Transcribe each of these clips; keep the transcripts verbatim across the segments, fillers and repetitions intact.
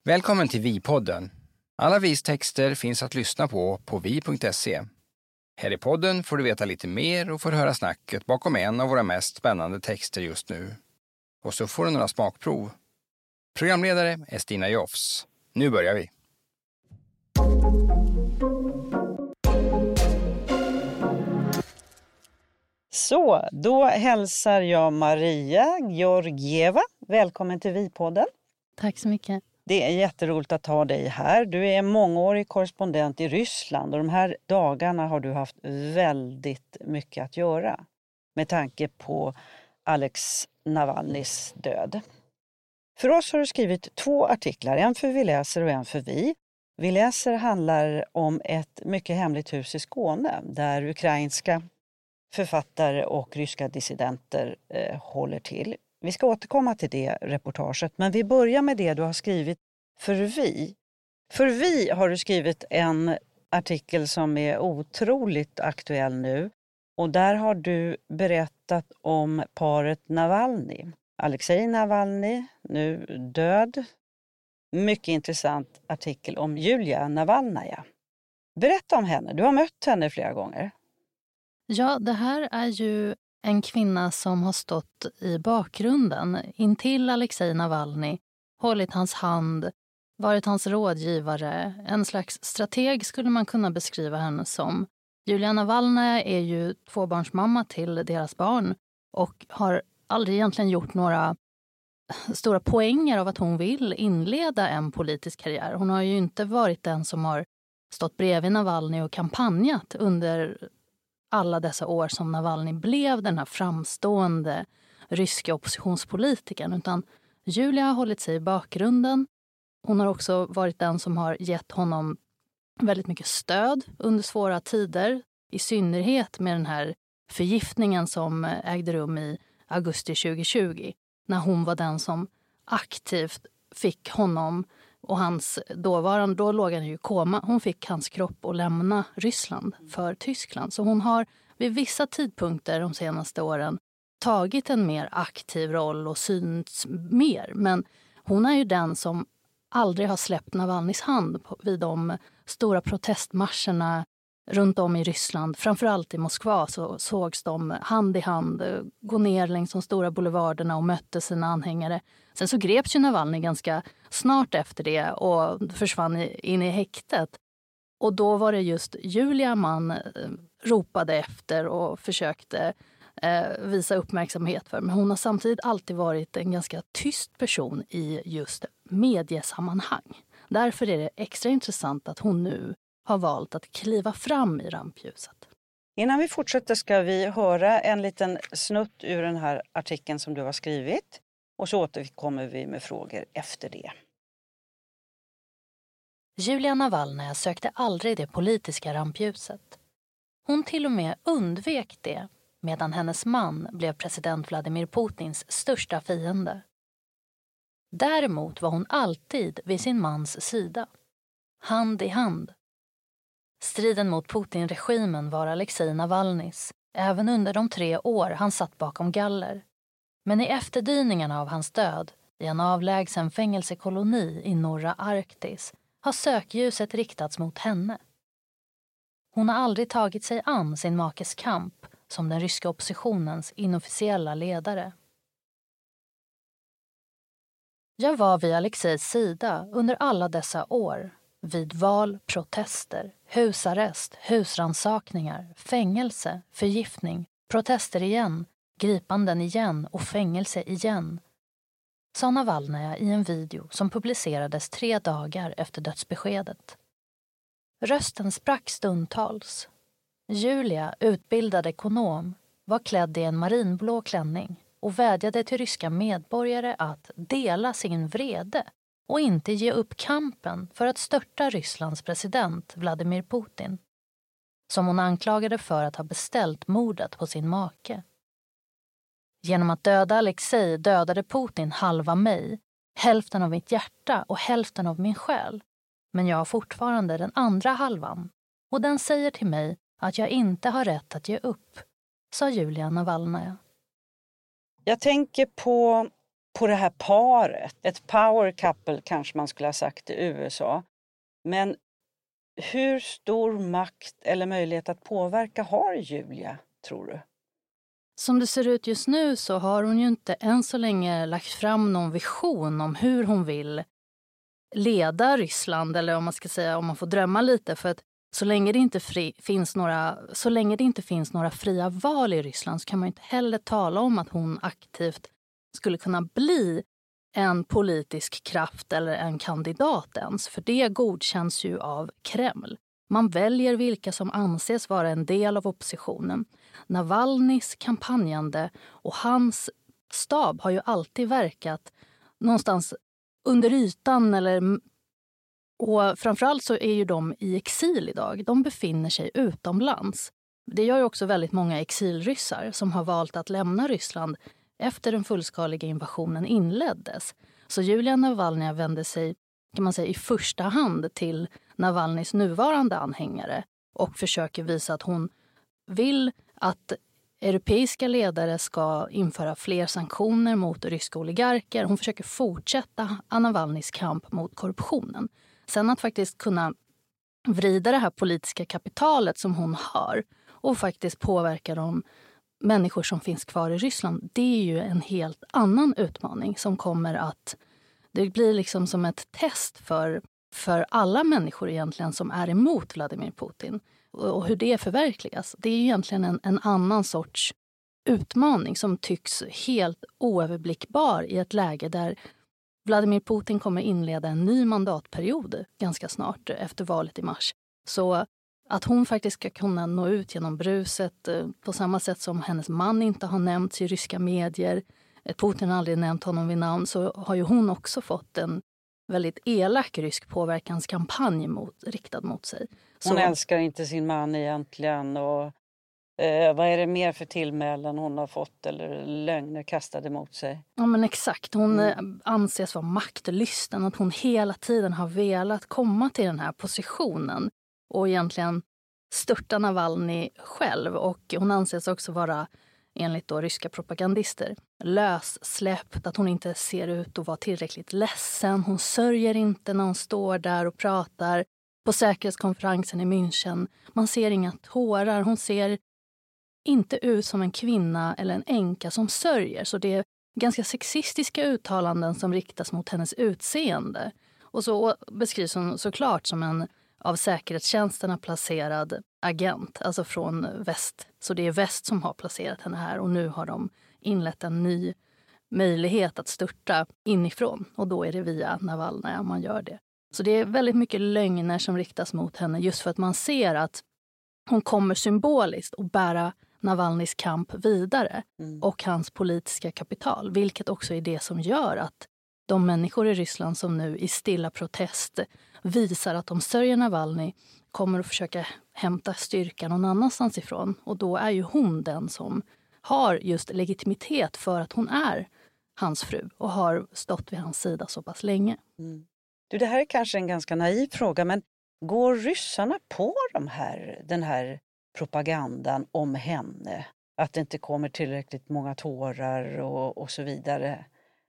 Välkommen till Vi-podden. Alla Vis texter finns att lyssna på på vi punkt se. Här i podden får du veta lite mer och får höra snacket bakom en av våra mest spännande texter just nu. Och så får du några smakprov. Programledare är Stina Joffs. Nu börjar vi. Så, då hälsar jag Maria Georgieva. Välkommen till Vi-podden. Tack så mycket. Det är jätteroligt att ha dig här. Du är mångårig korrespondent i Ryssland och de här dagarna har du haft väldigt mycket att göra med tanke på Alex Navalnys död. För oss har du skrivit två artiklar, en för Vi läser och en för Vi. Vi läser handlar om ett mycket hemligt hus i Skåne där ukrainska författare och ryska dissidenter eh, håller till. Vi ska återkomma till det reportaget, men vi börjar med det du har skrivit för Vi. För Vi har du skrivit en artikel som är otroligt aktuell nu. Och där har du berättat om paret Navalny. Alexej Navalny, nu död. Mycket intressant artikel om Julia Navalnaja. Berätta om henne, du har mött henne flera gånger. Ja, det här är ju en kvinna som har stått i bakgrunden intill Alexej Navalny, hållit hans hand, varit hans rådgivare. En slags strateg skulle man kunna beskriva henne som. Julia Navalnaja är ju tvåbarnsmamma till deras barn och har aldrig egentligen gjort några stora poänger av att hon vill inleda en politisk karriär. Hon har ju inte varit den som har stått bredvid Navalny och kampanjat under alla dessa år som Navalny blev den här framstående ryska oppositionspolitikern, utan Julia har hållit sig i bakgrunden. Hon har också varit den som har gett honom väldigt mycket stöd under svåra tider, i synnerhet med den här förgiftningen som ägde rum i augusti tjugohundratjugo, när hon var den som aktivt fick honom och hans dåvarande, då låg han ju i koma, hon fick hans kropp att lämna Ryssland för Tyskland. Så hon har vid vissa tidpunkter de senaste åren tagit en mer aktiv roll och synts mer. Men hon är ju den som aldrig har släppt Navalnys hand vid de stora protestmarscherna runt om i Ryssland. Framförallt i Moskva så sågs de hand i hand gå ner längs de stora boulevarderna och mötte sina anhängare. Sen så greps ju Navalny ganska snart efter det och försvann in i häktet. Och då var det just Julia man ropade efter och försökte eh, visa uppmärksamhet för. Men hon har samtidigt alltid varit en ganska tyst person i just mediesammanhang. Därför är det extra intressant att hon nu har valt att kliva fram i rampljuset. Innan vi fortsätter ska vi höra en liten snutt ur den här artikeln som du har skrivit. Och så återkommer vi med frågor efter det. Julia Navalnaja sökte aldrig det politiska rampljuset. Hon till och med undvek det, medan hennes man blev president Vladimir Putins största fiende. Däremot var hon alltid vid sin mans sida. Hand i hand. Striden mot Putin-regimen var Alexej Navalnys, även under de tre år han satt bakom galler. Men i efterdyningarna av hans död, i en avlägsen fängelsekoloni i norra Arktis, har sökljuset riktats mot henne. Hon har aldrig tagit sig an sin makes kamp som den ryska oppositionens inofficiella ledare. Jag var vid Alexejs sida under alla dessa år, vid val, protester, husarrest, husransakningar, fängelse, förgiftning, protester igen, gripanden igen och fängelse igen, sa Navalnaja i en video som publicerades tre dagar efter dödsbeskedet. Rösten sprack stundtals. Julia, utbildad ekonom, var klädd i en marinblå klänning och vädjade till ryska medborgare att dela sin vrede och inte ge upp kampen för att störta Rysslands president Vladimir Putin, som hon anklagade för att ha beställt mordet på sin make. Genom att döda Alexej dödade Putin halva mig, hälften av mitt hjärta och hälften av min själ. Men jag har fortfarande den andra halvan och den säger till mig att jag inte har rätt att ge upp, sa Julia Navalnaja. Jag tänker på på det här paret. Ett power couple kanske man skulle ha sagt i U S A. Men hur stor makt eller möjlighet att påverka har Julia, tror du? Som det ser ut just nu så har hon ju inte än så länge lagt fram någon vision om hur hon vill leda Ryssland, eller om man ska säga, om man får drömma lite, för att så länge det inte fri, finns några så länge det inte finns några fria val i Ryssland så kan man inte heller tala om att hon aktivt skulle kunna bli en politisk kraft eller en kandidat ens, för det godkänns ju av Kreml. Man väljer vilka som anses vara en del av oppositionen. Navalnys kampanjande och hans stab har ju alltid verkat någonstans under ytan, eller, och framförallt så är ju de i exil idag. De befinner sig utomlands. Det gör ju också väldigt många exilryssar som har valt att lämna Ryssland efter den fullskaliga invasionen inleddes. Så Julia Navalny vände sig, kan man säga, i första hand till Navalnys nuvarande anhängare och försöker visa att hon vill att europeiska ledare ska införa fler sanktioner mot ryska oligarker. Hon försöker fortsätta Navalnys kamp mot korruptionen. Sen att faktiskt kunna vrida det här politiska kapitalet som hon har och faktiskt påverka de människor som finns kvar i Ryssland, det är ju en helt annan utmaning som kommer att, det blir liksom som ett test för, för alla människor egentligen som är emot Vladimir Putin. Och hur det förverkligas, det är ju egentligen en, en annan sorts utmaning som tycks helt oöverblickbar i ett läge där Vladimir Putin kommer inleda en ny mandatperiod ganska snart efter valet i mars. Så att hon faktiskt ska kunna nå ut genom bruset på samma sätt som hennes man inte har nämnts i ryska medier. Putin har aldrig nämnt honom vid namn, så har ju hon också fått en väldigt elak rysk påverkanskampanj mot, riktad mot sig. Hon så, älskar inte sin man egentligen, och eh, vad är det mer för tillmälen hon har fått eller lögner kastade mot sig? Ja, men exakt. Hon Mm. anses vara maktlysten, att hon hela tiden har velat komma till den här positionen och egentligen störta Navalny själv. Och hon anses också vara, enligt då ryska propagandister, lössläppt, att hon inte ser ut att vara tillräckligt ledsen. Hon sörjer inte när hon står där och pratar på säkerhetskonferensen i München. Man ser inga tårar. Hon ser inte ut som en kvinna eller en änka som sörjer. Så det är ganska sexistiska uttalanden som riktas mot hennes utseende. Och så beskrivs hon såklart som en av säkerhetstjänsterna placerad agent, alltså från väst. Så det är väst som har placerat henne här, och nu har de inlett en ny möjlighet att störta inifrån, och då är det via Navalny man gör det. Så det är väldigt mycket lögner som riktas mot henne, just för att man ser att hon kommer symboliskt att bära Navalnys kamp vidare Mm. och hans politiska kapital, vilket också är det som gör att de människor i Ryssland som nu i stilla protest visar att de sörjer Navalny kommer att försöka hämta styrka någon annanstans ifrån. Och då är ju hon den som har just legitimitet för att hon är hans fru och har stått vid hans sida så pass länge. Mm. Du, det här är kanske en ganska naiv fråga, men går ryssarna på de här, den här propagandan om henne? Att det inte kommer tillräckligt många tårar och, och så vidare.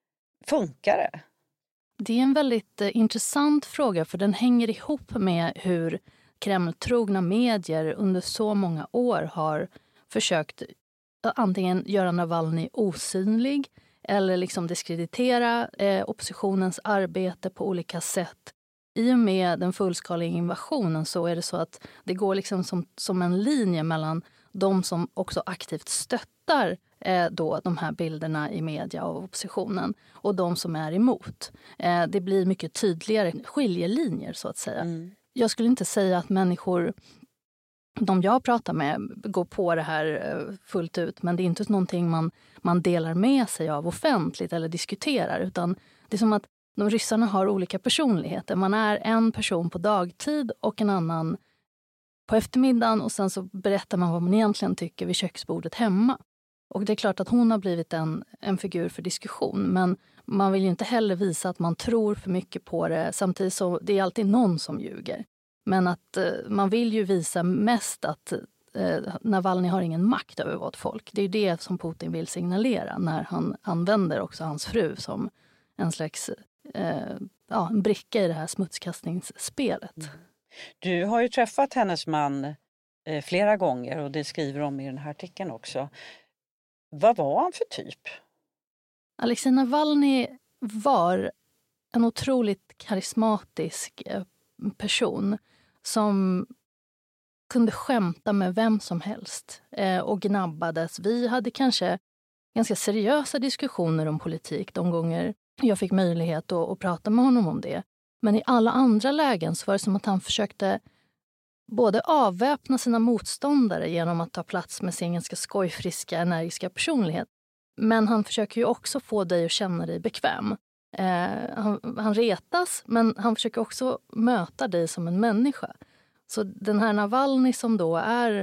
Funkar det? Det är en väldigt eh, intressant fråga, för den hänger ihop med hur Kremltrogna medier under så många år har försökt eh, antingen göra Navalny osynlig eller liksom diskreditera eh, oppositionens arbete på olika sätt. I och med den fullskaliga invasionen så är det så att det går liksom som, som en linje mellan de som också aktivt stöttar eh, då de här bilderna i media av oppositionen och de som är emot. Eh, det blir mycket tydligare skiljelinjer så att säga. Mm. Jag skulle inte säga att människor, de jag pratar med, går på det här eh, fullt ut, men det är inte någonting man, man delar med sig av offentligt eller diskuterar, utan det är som att de ryssarna har olika personligheter. Man är en person på dagtid och en annan på eftermiddagen, och sen så berättar man vad man egentligen tycker vid köksbordet hemma. Och det är klart att hon har blivit en, en figur för diskussion, men man vill ju inte heller visa att man tror för mycket på det. Samtidigt så det är alltid någon som ljuger. Men att eh, man vill ju visa mest att eh, Navalny har ingen makt över vårt folk. Det är det som Putin vill signalera när han använder också hans fru som en slags eh, ja, en bricka i det här smutskastningsspelet. Mm. Du har ju träffat hennes man eh, flera gånger och det skriver om i den här artikeln också. Vad var han för typ? Alexej Navalny var en otroligt karismatisk person som kunde skämta med vem som helst eh, och gnabbades. Vi hade kanske ganska seriösa diskussioner om politik de gånger jag fick möjlighet att, att prata med honom om det. Men i alla andra lägen så var det som att han försökte både avväpna sina motståndare genom att ta plats med sin ganska skojfriska, energiska personlighet. Men han försöker ju också få dig att känna dig bekväm. Eh, han, han retas, men han försöker också möta dig som en människa. Så den här Navalny som då är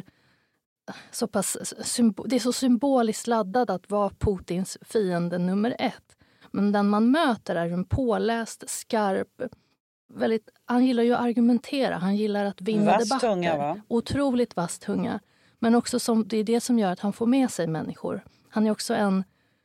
så pass, det är så symboliskt laddad att vara Putins fiende nummer ett. Men den man möter är en påläst, skarp, väldigt, han gillar ju att argumentera, han gillar att vinna vass debatter. Tunga, va? Otroligt vass tunga. Men också som, det är det som gör att han får med sig människor. Han är också en,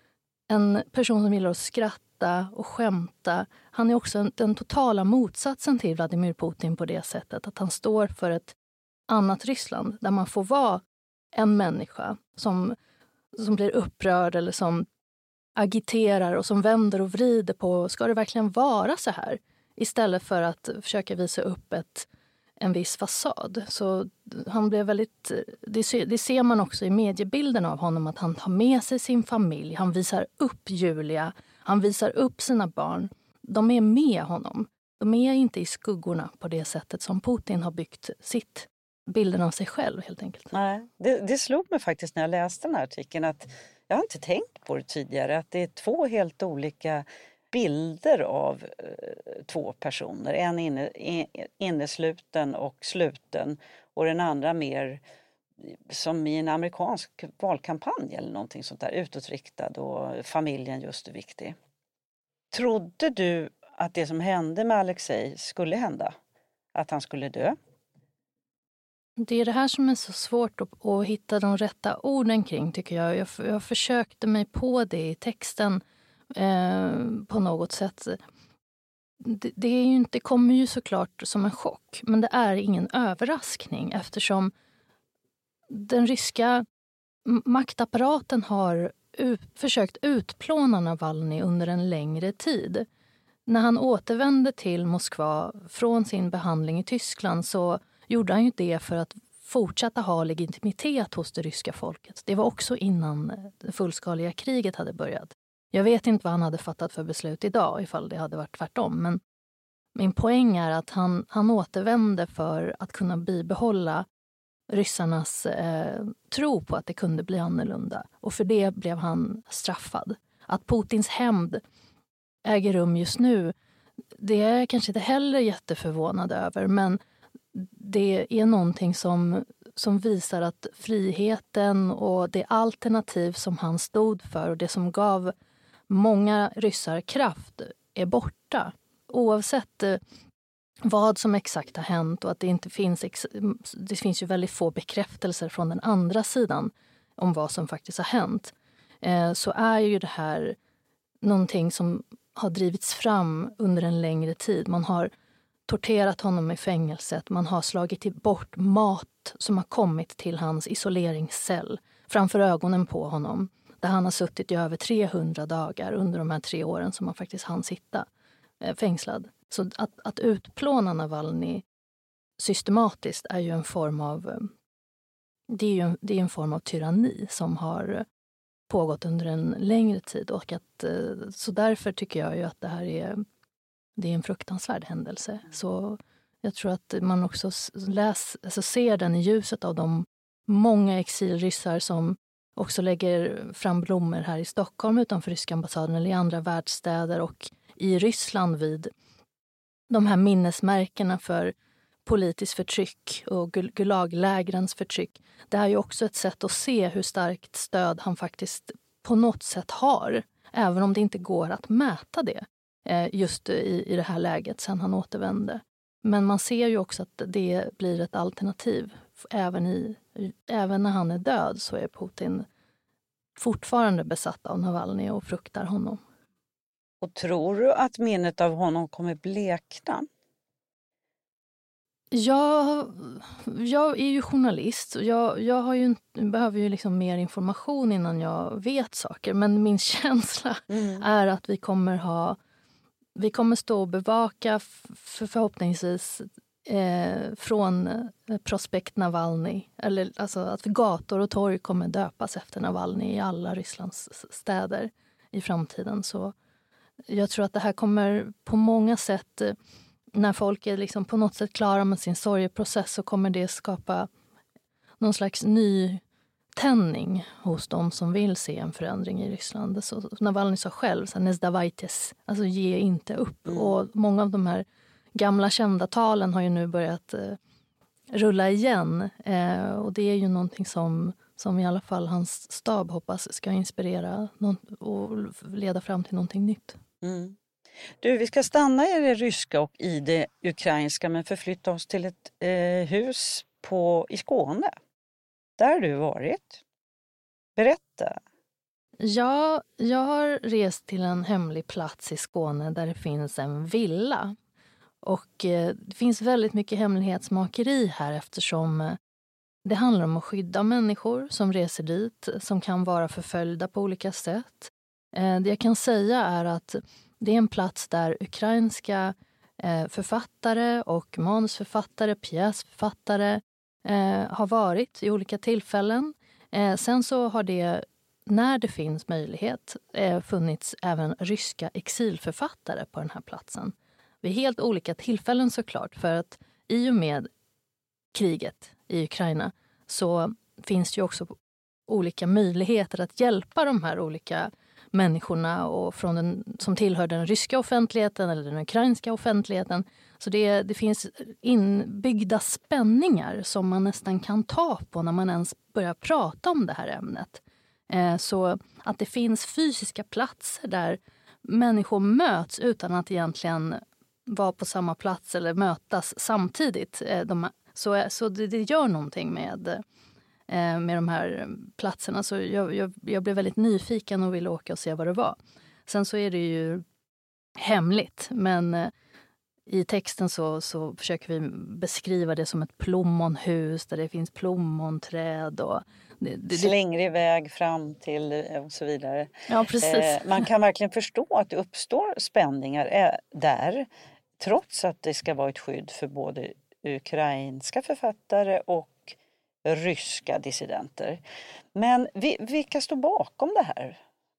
en person som gillar att skratta och skämta. Han är också en, den totala motsatsen till Vladimir Putin på det sättet. Att han står för ett annat Ryssland där man får vara en människa som, som blir upprörd eller som agiterar och som vänder och vrider på, ska det verkligen vara så här? Istället för att försöka visa upp ett, en viss fasad. Så han blev väldigt, det ser, det ser man också i mediebilden av honom, att han tar med sig sin familj. Han visar upp Julia, han visar upp sina barn. De är med honom. De är inte i skuggorna på det sättet som Putin har byggt sitt, bilden av sig själv helt enkelt. Nej, det, det slog mig faktiskt när jag läste den här artikeln att jag har inte tänkt på det tidigare, att det är två helt olika bilder av eh, två personer. En inne, in, innesluten och sluten och den andra mer som i en amerikansk valkampanj eller någonting sånt där, utåtriktad och familjen just är viktig. Trodde du att det som hände med Alexej skulle hända? Att han skulle dö? Det är det här som är så svårt att, att hitta de rätta orden kring, tycker jag. Jag, jag försökte mig på det i texten eh, på något sätt. Det, det, är ju inte, det kommer ju såklart som en chock, men det är ingen överraskning eftersom den ryska maktapparaten har ut, försökt utplåna Navalny under en längre tid. När han återvände till Moskva från sin behandling i Tyskland så gjorde han ju det för att fortsätta ha legitimitet hos det ryska folket. Det var också innan det fullskaliga kriget hade börjat. Jag vet inte vad han hade fattat för beslut idag ifall det hade varit tvärtom. Men min poäng är att han, han återvände för att kunna bibehålla ryssarnas eh, tro på att det kunde bli annorlunda. Och för det blev han straffad. Att Putins hämnd äger rum just nu, det är jag kanske inte heller jätteförvånad över. Men det är någonting som, som visar att friheten och det alternativ som han stod för och det som gav många ryssar kraft är borta. Oavsett eh, vad som exakt har hänt och att det inte finns, ex- det finns ju väldigt få bekräftelser från den andra sidan om vad som faktiskt har hänt, eh, så är ju det här någonting som har drivits fram under en längre tid. Man har torterat honom i fängelset, man har slagit bort mat som har kommit till hans isoleringscell framför ögonen på honom, där han har suttit i över trehundra dagar under de här tre åren som han faktiskt hann sitta eh, fängslad. Så att, att utplåna Navalny systematiskt är ju en form av det är ju en, det är en form av tyranni som har pågått under en längre tid, och att så därför tycker jag ju att det här är det är en fruktansvärd händelse. Så jag tror att man också läs, alltså ser den i ljuset av de många exilryssar som också lägger fram blommor här i Stockholm utanför ryska ambassaden eller i andra världsstäder och i Ryssland vid de här minnesmärkena för politiskt förtryck och gulaglägrens förtryck. Det är ju också ett sätt att se hur starkt stöd han faktiskt på något sätt har, även om det inte går att mäta det just i, i det här läget sen han återvände. Men man ser ju också att det blir ett alternativ även, i, även när han är död så är Putin fortfarande besatt av Navalny och fruktar honom. Och tror du att minnet av honom kommer blekna? Jag, jag är ju journalist och jag, jag har ju, behöver ju liksom mer information innan jag vet saker. Men min känsla mm. är att vi kommer ha vi kommer stå och bevaka för, förhoppningsvis eh, från Prospekt Navalny. Eller alltså att gator och torg kommer döpas efter Navalny i alla Rysslands städer i framtiden. Så jag tror att det här kommer på många sätt, när folk är liksom på något sätt klara med sin sorgeprocess, så kommer det skapa någon slags ny tändning hos de som vill se en förändring i Ryssland. Så Navalny sa själv, ne zdavajtes, alltså ge inte upp. Mm. Och många av de här gamla kända talen har ju nu börjat eh, rulla igen. Eh, och det är ju någonting som, som i alla fall hans stab hoppas ska inspirera någon, och leda fram till någonting nytt. Mm. Du, vi ska stanna i det ryska och i det ukrainska, men förflytta oss till ett eh, hus på, i Skåne. Där har du varit. Berätta. Ja, jag har rest till en hemlig plats i Skåne där det finns en villa. Och eh, det finns väldigt mycket hemlighetsmakeri här, eftersom eh, det handlar om att skydda människor som reser dit, som kan vara förföljda på olika sätt. Eh, det jag kan säga är att det är en plats där ukrainska eh, författare och manusförfattare, pjäsförfattare eh, har varit i olika tillfällen. Eh, sen så har det, när det finns möjlighet, eh, funnits även ryska exilförfattare på den här platsen. Vid helt olika tillfällen såklart, för att i och med kriget i Ukraina så finns det ju också olika möjligheter att hjälpa de här olika människorna och från den, som tillhör den ryska offentligheten eller den ukrainska offentligheten. Så det, det finns inbyggda spänningar som man nästan kan ta på när man ens börjar prata om det här ämnet. Eh, så att det finns fysiska platser där människor möts utan att egentligen vara på samma plats eller mötas samtidigt. Eh, de, så så det, det gör någonting med med de här platserna. Så jag, jag, jag blev väldigt nyfiken och ville åka och se vad det var. Sen så är det ju hemligt, men eh, i texten så, så försöker vi beskriva det som ett plommonhus där det finns plommonträd. Och det, det, slängrig väg fram till och så vidare. Ja, precis. Eh, man kan verkligen förstå att det uppstår spänningar eh, där, trots att det ska vara ett skydd för både ukrainska författare och ryska dissidenter. Men vilka står bakom det här?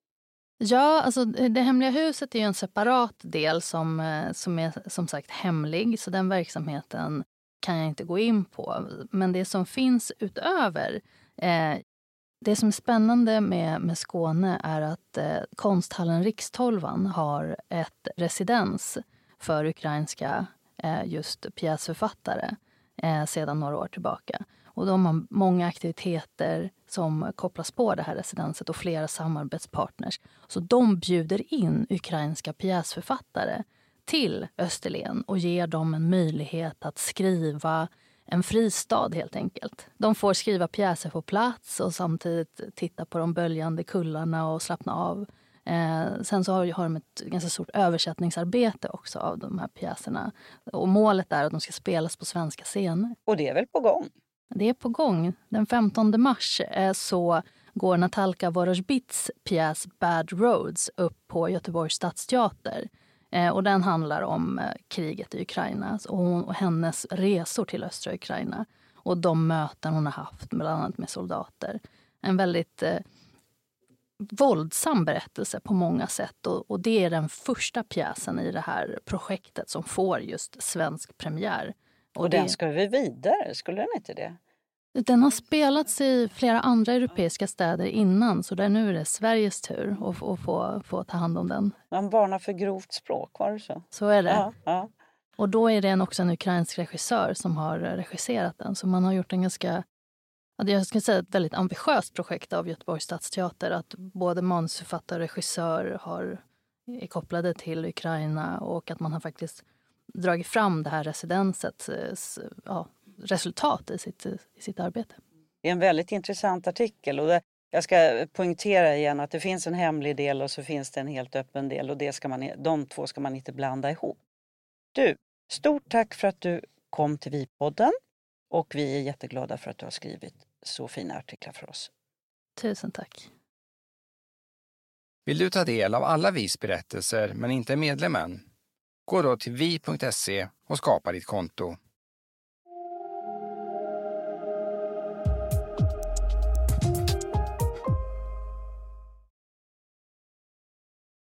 Ja, alltså det hemliga huset är ju en separat del som, som är som sagt hemlig. Så den verksamheten kan jag inte gå in på. Men det som finns utöver, eh, det som är spännande med, med Skåne är att eh, konsthallen Rikstolvan har ett residens för ukrainska eh, just pjäsförfattare eh, sedan några år tillbaka. Och de har många aktiviteter som kopplas på det här residenset och flera samarbetspartners. Så de bjuder in ukrainska pjäsförfattare till Österlen och ger dem en möjlighet att skriva en fristad helt enkelt. De får skriva pjäser på plats och samtidigt titta på de böljande kullarna och slappna av. Eh, sen så har, har de ett ganska stort översättningsarbete också av de här pjäserna. Och målet är att de ska spelas på svenska scener. Och det är väl på gång? Det är på gång. Den femtonde mars eh, så går Natalka Vorozhbits pjäs Bad Roads upp på Göteborgs stadsteater. Eh, och den handlar om eh, kriget i Ukraina och, hon, och hennes resor till östra Ukraina. Och de möten hon har haft bland annat med soldater. En väldigt eh, våldsam berättelse på många sätt. Och, och det är den första pjäsen i det här projektet som får just svensk premiär. Och, och den det... ska vi vidare, skulle den inte det? Den har spelats i flera andra europeiska städer innan, så där nu är det Sveriges tur att, att få, få ta hand om den. Man varnar för grovt språk, var det så? Så är det. Ja, ja. Och då är det också en ukrainsk regissör som har regisserat den. Så man har gjort en ganska, jag ska säga ett väldigt ambitiöst projekt av Göteborgs stadsteater. Att både manusförfattare och regissör har, är kopplade till Ukraina och att man har faktiskt dragit fram det här residenset, ja, resultat i sitt, i sitt arbete. Det är en väldigt intressant artikel och det, jag ska poängtera igen att det finns en hemlig del och så finns det en helt öppen del och det ska man, de två ska man inte blanda ihop. Du, stort tack för att du kom till Vi-podden och vi är jätteglada för att du har skrivit så fina artiklar för oss. Tusen tack. Vill du ta del av alla Vis berättelser men inte är medlem än? Gå då till vi punkt se och skapa ditt konto.